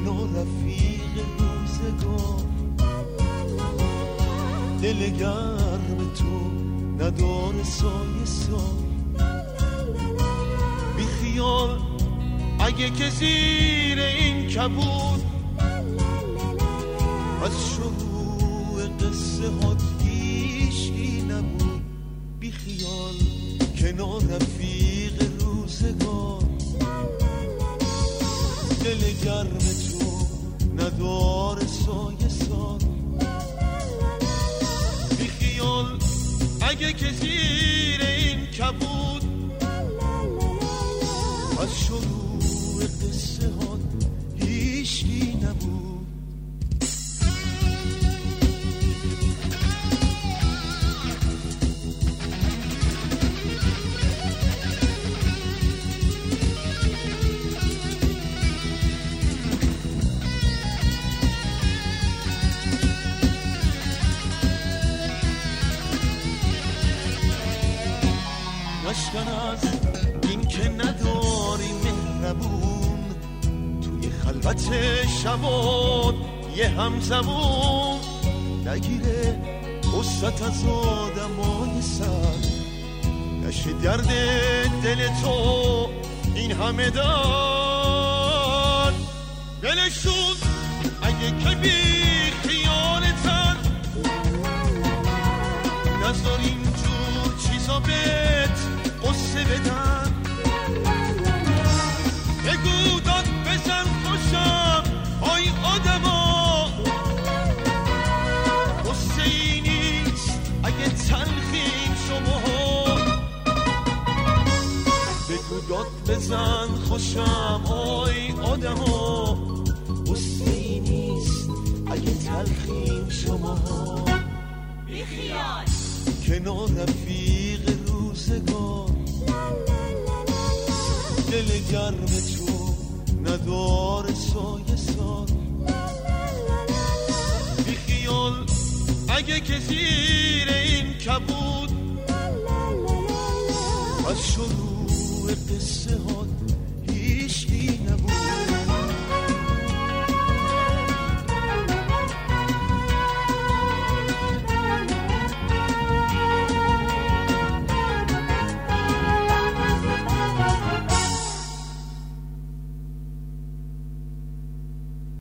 کنار رفیق روزگار، دل گرم تو نداره سایه سال. بی خیال اگه که زیر این کبود از شروع قصه ها هیچکی نبود. بی خیال کنار رفیق روزگار، دل گرم تو نداره سایه سال. بی خیال اگه که زیر این کبود از شروع قصه ها هیچکی نبود. نشکن از این که نداری مهربون، توی خلوت شبان یه همزبون نگیره قصت از آدمای سر. نشه درد دل تو این همه دار دلشون اگه که بی خیالتن. نذار اینجور چیزا بهت قصه بدن. بگو داد بزن خوشم آی آدما، قصه ای نیست اگه تلخیم شما. بگو داد بزن خوشم آی آدما، قصه ای نیست اگه تلخیم شما. بی خیال کنار رفیق روزگار، دل گرم تو نداره سایه سال. بی خیال اگه که زیر این کبود از شروع قصه ها